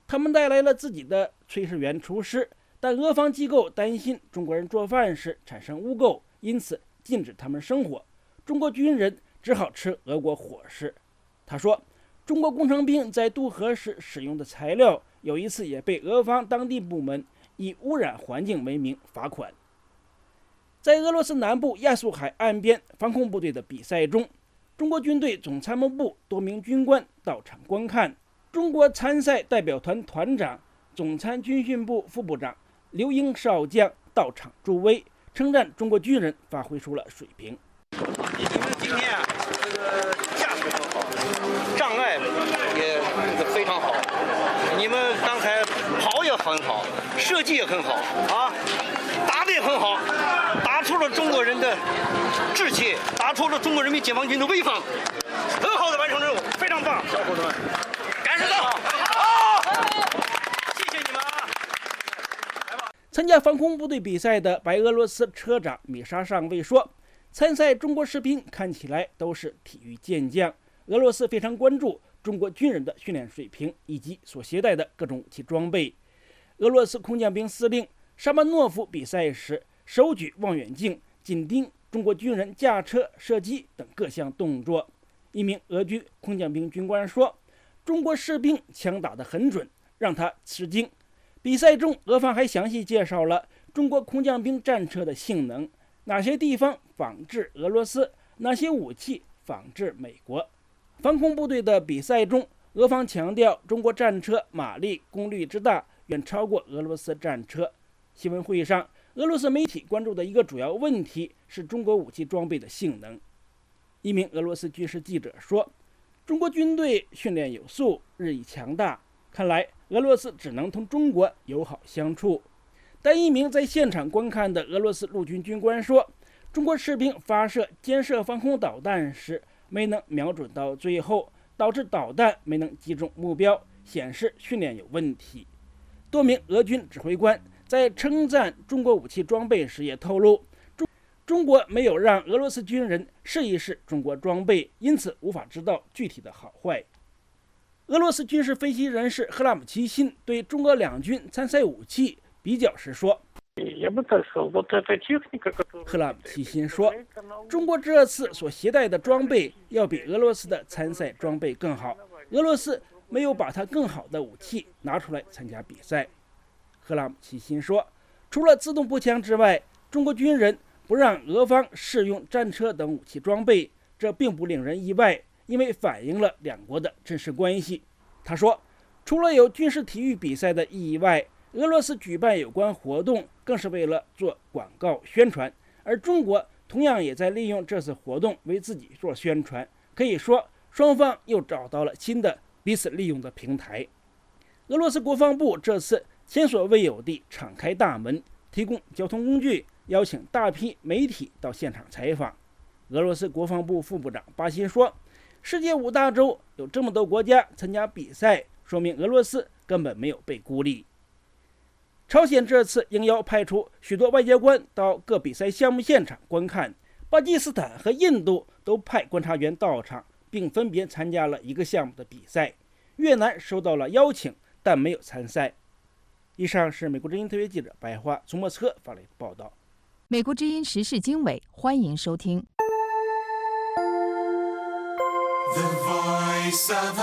他们带来了自己的炊事员厨师，但俄方机构担心中国人做饭时产生污垢，因此禁止他们生火。中国军人只好吃俄国伙食。他说，中国工程兵在渡河时使用的材料，有一次也被俄方当地部门以污染环境为名罚款。在俄罗斯南部亚速海岸边防空部队的比赛中，中国军队总参谋部多名军官到场观看。中国参赛代表团团长、总参军训部副部长刘英少将到场助威，称赞中国军人发挥出了水平。 你们今天啊，这个架势很好，障碍也非常好。你们刚才跑也很好，射击也很好啊，打得也很好，打出了中国人的志气，打出了中国人民解放军的威风，很好的完成任务，非常棒，小伙子们，感谢到好，谢谢你们啊！ 参加防空部队比赛的白俄罗斯车长米沙上尉说，参赛中国士兵看起来都是体育健将，俄罗斯非常关注中国军人的训练水平以及所携带的各种武器装备。俄罗斯空降兵司令沙曼诺夫比赛时手举望远镜，紧盯中国军人驾车、射击等各项动作。一名俄军空降兵军官说，中国士兵枪打得很准，让他吃惊。比赛中，俄方还详细介绍了中国空降兵战车的性能，哪些地方仿制俄罗斯，哪些武器仿制美国。防空部队的比赛中，俄方强调中国战车马力、功率之大远超过俄罗斯战车。新闻会上，俄罗斯媒体关注的一个主要问题是中国武器装备的性能。一名俄罗斯军事记者说，中国军队训练有素，日益强大，看来俄罗斯只能同中国友好相处。但一名在现场观看的俄罗斯陆军军官说，中国士兵发射肩射防空导弹时没能瞄准到最后，导致导弹没能击中目标，显示训练有问题。多名俄军指挥官在称赞中国武器装备时也透露，中中国没有让俄罗斯军人试一试中国装备，因此无法知道具体的好坏。俄罗斯军事分析人士赫拉姆齐辛对中俄两军参赛武器比较时说，赫拉姆齐辛说，中国这次所携带的装备要比俄罗斯的参赛装备更好，俄罗斯没有把它更好的武器拿出来参加比赛。赫拉姆齐辛说，除了自动步枪之外，中国军人不让俄方试用战车等武器装备，这并不令人意外，因为反映了两国的真实关系。他说，除了有军事体育比赛的意义外，俄罗斯举办有关活动更是为了做广告宣传，而中国同样也在利用这次活动为自己做宣传。可以说，双方又找到了新的彼此利用的平台。俄罗斯国防部这次前所未有地敞开大门，提供交通工具，邀请大批媒体到现场采访。俄罗斯国防部副部长巴辛说，世界五大洲有这么多国家参加比赛，说明俄罗斯根本没有被孤立。朝鲜这次应邀派出许多外交官到各比赛项目现场观看，巴基斯坦和印度都派观察员到场，并分别参加了一个项目的比赛。越南收到了邀请，但没有参赛。以上是美国之音特约记者白桦从莫斯科发来的报道。 美国之音时事经纬，欢迎收听。The Voice of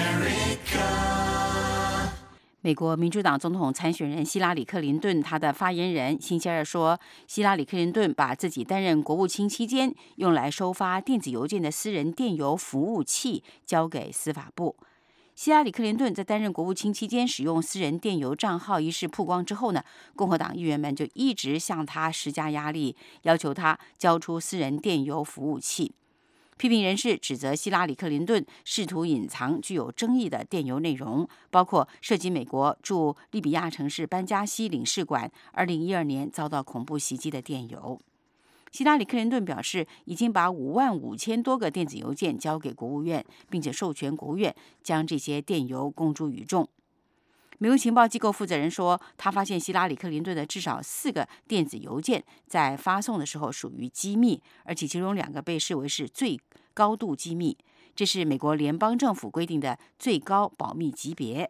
America。美国民主党总统参选人希拉里·克林顿，他的发言人星期二说，希拉里·克林顿把自己担任国务卿期间用来收发电子邮件的私人电邮服务器交给司法部。希拉里·克林顿在担任国务卿期间使用私人电邮账号一事曝光之后呢，共和党议员们就一直向他施加压力，要求他交出私人电邮服务器。批评人士指责希拉里·克林顿试图隐藏具有争议的电邮内容，包括涉及美国驻利比亚城市班加西领事馆二零一二年遭到恐怖袭击的电邮。希拉里·克林顿表示，已经把五万五千多个电子邮件交给国务院，并且授权国务院将这些电邮公诸于众。美国情报机构负责人说，他发现希拉里·克林顿的至少四个电子邮件在发送的时候属于机密，而且其中两个被视为是最高度机密，这是美国联邦政府规定的最高保密级别。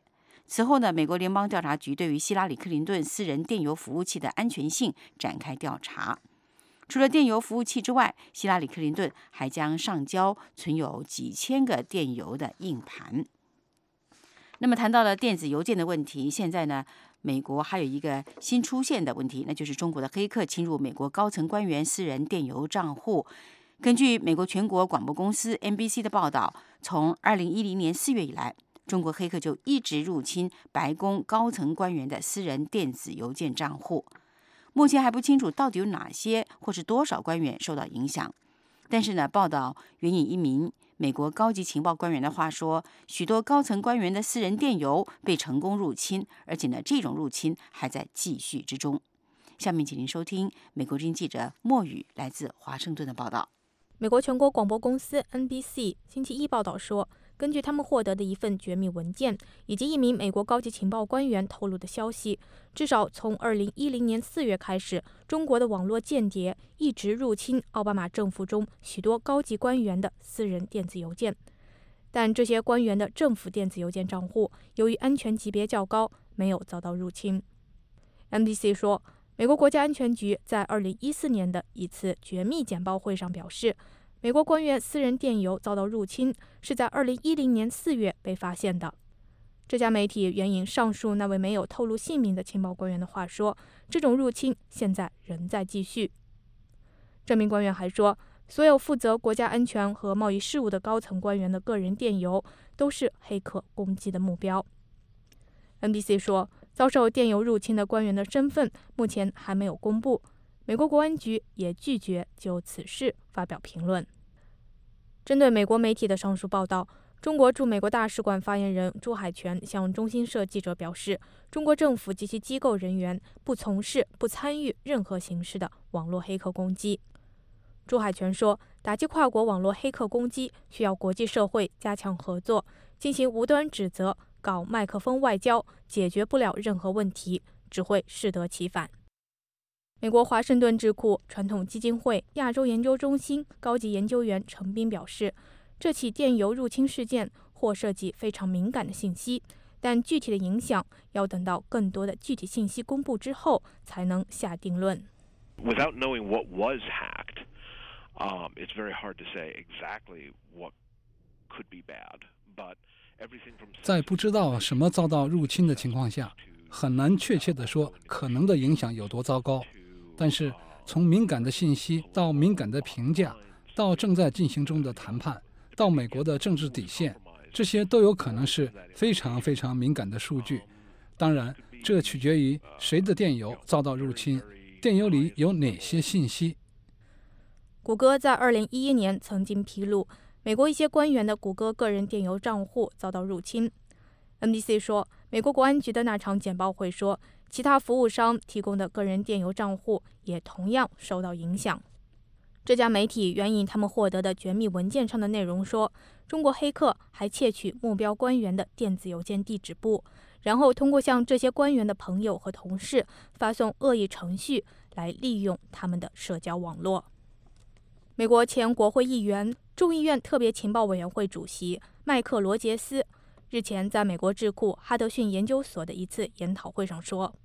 此后呢，美国联邦调查局对于希拉里·克林顿私人电邮服务器的安全性展开调查。除了电邮服务器之外，希拉里·克林顿还将上交存有几千个电邮的硬盘。那么谈到了电子邮件的问题，现在呢，美国还有一个新出现的问题，那就是中国的黑客侵入美国高层官员私人电邮账户。根据美国全国广播公司 N B C 的报道，从二零一零年四月以来，中国黑客就一直入侵白宫高层官员的私人电子邮件账户。目前还不清楚到底有哪些或是多少官员受到影响，但是呢，报道援引一名美国高级情报官员的话说，许多高层官员的私人电邮被成功入侵，而且呢，这种入侵还在继续之中。下面请您收听美国之音记者莫宇来自华盛顿的报道。 美国全国广播公司 N B C 星期一报道说，根据他们获得的一份绝密文件以及一名美国高级情报官员透露的消息，至少从二零一零年四月开始，中国的网络间谍一直入侵奥巴马政府中许多高级官员的私人电子邮件。但这些官员的政府电子邮件账户由于安全级别较高，没有遭到入侵。N B C 说，美国国家安全局在二零一四年的一次绝密简报会上表示，美国官员私人电邮遭到入侵是在二零一零年四月被发现的。这家媒体援引上述那位没有透露姓名的情报官员的话说，这种入侵现在仍在继续。这名官员还说，所有负责国家安全和贸易事务的高层官员的个人电邮都是黑客攻击的目标。N B C 说，遭受电邮入侵的官员的身份目前还没有公布，美国国安局也拒绝就此事发表评论。针对美国媒体的上述报道，中国驻美国大使馆发言人朱海泉向中新社记者表示，中国政府及其机构人员不从事、不参与任何形式的网络黑客攻击。朱海泉说，打击跨国网络黑客攻击需要国际社会加强合作，进行无端指责，搞麦克风外交，解决不了任何问题，只会适得其反。美国华盛顿智库传统基金会亚洲研究中心高级研究员程斌表示，这起电邮入侵事件或涉及非常敏感的信息，但具体的影响要等到更多的具体信息公布之后才能下定论。 Without knowing what was hacked, um, it's very hard to say exactly what could be bad, but everything from 在不知道什么遭到入侵的情况下，很难确切地说可能的影响有多糟糕。但是从敏感的信息到敏感的评价，到正在进行中的谈判，到美国的政治底线，这些都有可能是非常非常敏感的数据。当然，这取决于谁的电邮遭到入侵，电邮里有哪些信息。 谷歌在二零一一年曾经披露，美国一些官员的谷歌个人电邮账户遭到入侵。N B C 说，美国国安局的那场简报会说，其他服务商提供的个人电邮账户也同样受到影响。这家媒体援引他们获得的绝密文件上的内容说，中国黑客还窃取目标官员的电子邮件地址簿，然后通过向这些官员的朋友和同事发送恶意程序来利用他们的社交网络。美国前国会议员、众议院特别情报委员会主席麦克罗杰斯日前在美国智库哈德逊研究所的一次研讨会上说，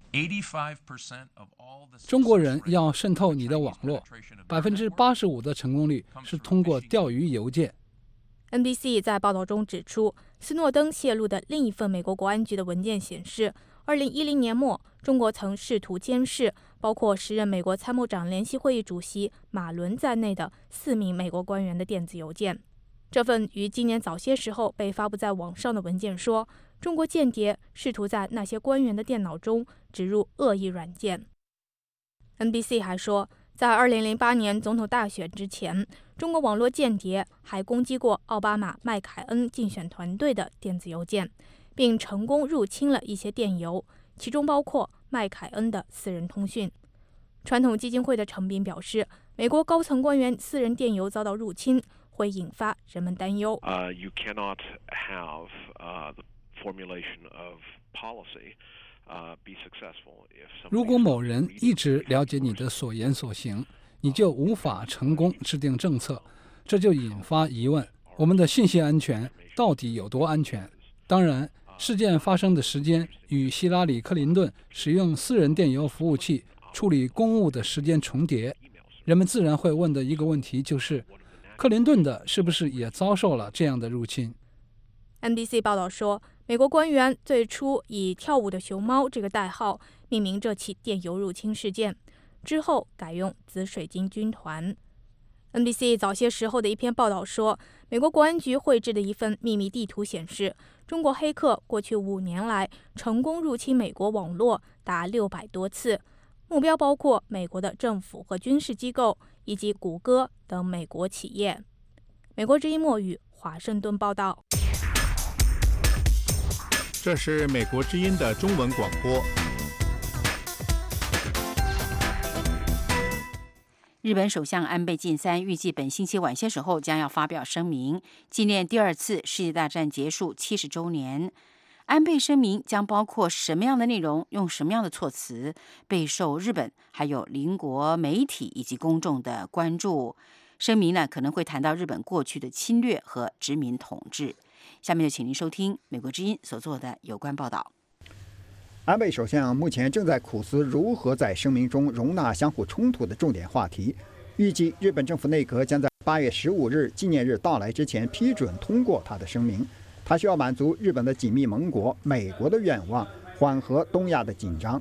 中国人要渗透你的网络，百分之八十五的成功率是通过钓鱼邮件。 N B C 在报道中指出，斯诺登泄露的另一份美国国安局的文件显示，二零一零年末，中国曾试图监视包括时任美国参谋长联席会议主席马伦在内的四名美国官员的电子邮件。这份于今年早些时候被发布在网上的文件说，中国间谍试图在那些官员的电脑中植入恶意软件。N B C 还说，在二零零八年总统大选之前，中国网络间谍还攻击过奥巴马麦凯恩竞选团队的电子邮件，并成功入侵了一些电邮，其中包括麦凯恩的私人通讯。传统基金会的程斌表示，美国高层官员私人电邮遭到入侵，会引发人们担忧。 Uh, you cannot have uh, the formulation of policy uh, be successful if 如果某人一直了解你的所言所行，你就无法成功制定政策，这就引发疑问：我们的信息安全到底有多安全？当然， 事件发生的时间与希拉里·克林顿使用私人电邮服务器处理公务的时间重叠。人们自然会问的一个问题就是，克林顿的是不是也遭受了这样的入侵？ N B C 报道说，美国官员最初以跳舞的熊猫这个代号命名这起电邮入侵事件，之后改用紫水晶军团。N B C 早些时候的一篇报道说，美国国安局绘制的一份秘密地图显示，中国黑客过去五年来成功入侵美国网络达六百多次，目标包括美国的政府和军事机构以及谷歌等美国企业。美国之音墨语华盛顿报道。 这是美国之音的中文广播。 日本首相安倍晋三预计本星期晚些时候将要发表声明，纪念第二次世界大战结束七十周年。安倍声明将包括什么样的内容，用什么样的措辞，备受日本还有邻国媒体以及公众的关注。声明呢可能会谈到日本过去的侵略和殖民统治。下面就请您收听美国之音所做的有关报道。 安倍首相目前正在苦思如何在声明中容纳相互冲突的重点话题。预计日本政府内阁将在八月十五日纪念日到来之前批准通过他的声明。他需要满足日本的紧密盟国美国的愿望，缓和东亚的紧张。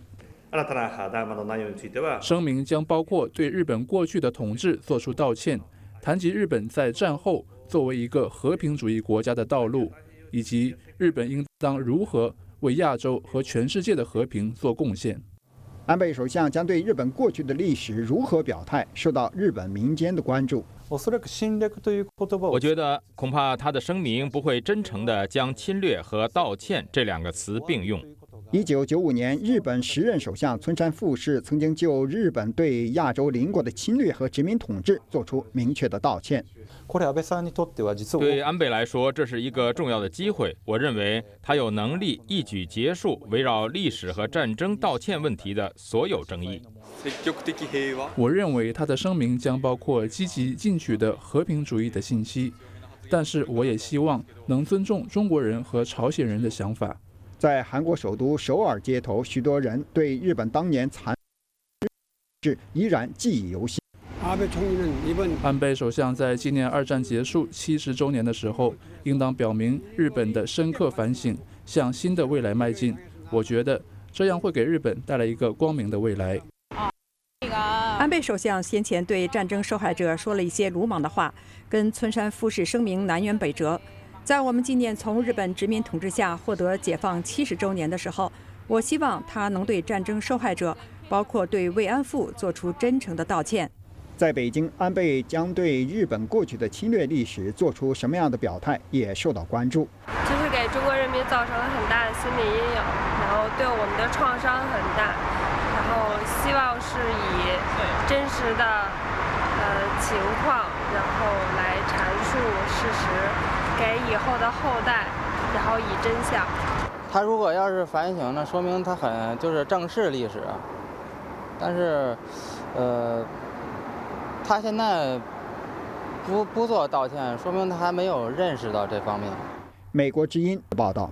声明将包括对日本过去的统治作出道歉，谈及日本在战后作为一个和平主义国家的道路，以及日本应当如何为亚洲和全世界的和平做贡献。 安倍首相将对日本过去的历史如何表态，受到日本民间的关注。 我觉得恐怕他的声明不会真诚地将侵略和道歉这两个词并用。 一九九五年，日本时任首相村山富市曾经就日本对亚洲邻国的侵略和殖民统治做出明确的道歉。 对安倍来说，这是一个重要的机会。我认为他有能力一举结束围绕历史和战争道歉问题的所有争议。 我认为他的声明将包括积极进取的和平主义的信息，但是我也希望能尊重中国人和朝鲜人的想法。 在韩国首都首尔街头，许多人对日本当年残忍依然记忆犹新。 安倍首相在纪念二战结束七十周年的时候，应当表明日本的深刻反省，向新的未来迈进。我觉得这样会给日本带来一个光明的未来。 安倍首相先前对战争受害者说了一些鲁莽的话，跟村山富市声明南辕北辙。在我们纪念从日本殖民统治下获得解放七十周年的时候，我希望他能对战争受害者，包括对慰安妇做出真诚的道歉。 在北京，安倍将对日本过去的侵略历史做出什么样的表态，也受到关注。 就是给中国人民造成了很大的心理阴影，然后对我们的创伤很大，然后希望是以真实的呃情况，然后来阐述事实，给以后的后代，然后以真相。 他如果要是反省，那说明他很就是正视历史，但是，呃，他现在不不做道歉，说明他还没有认识到这方面。 美国之音报道。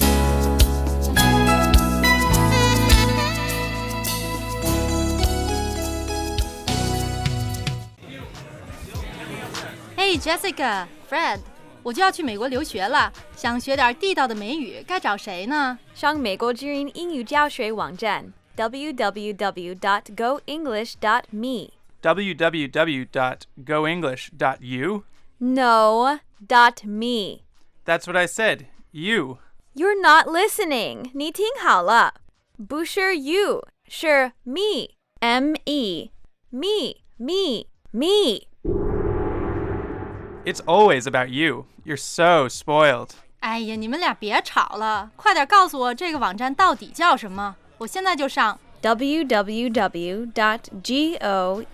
Hey Jessica, Fred， 我就要去美国留学了，想学点地道的美语，该找谁呢？ 上美国之音英语教学网站 double-u double-u double-u dot go english dot me double-u double-u double-u dot go english dot you No, dot me. That's what I said. You. You're not listening. 你听好了，不是 you， 是 me. M E. Me, me, me. It's always about you. You're so spoiled. 哎呀，你们俩别吵了，快点告诉我这个网站到底叫什么，我现在就上。 double-u double-u double-u dot go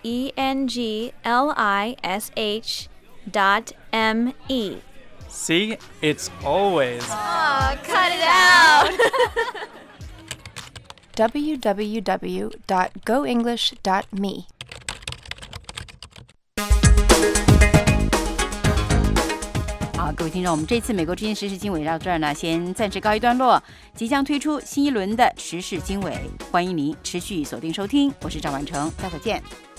english dot me. See? It's always. Oh, cut it out. double-u double-u double-u dot go english dot me. 好， 好，各位听众，我们这次美国之音时事经纬到这儿呢，先暂时告一段落。即将推出新一轮的时事经纬，欢迎您持续锁定收听。我是赵婉成，待会儿见。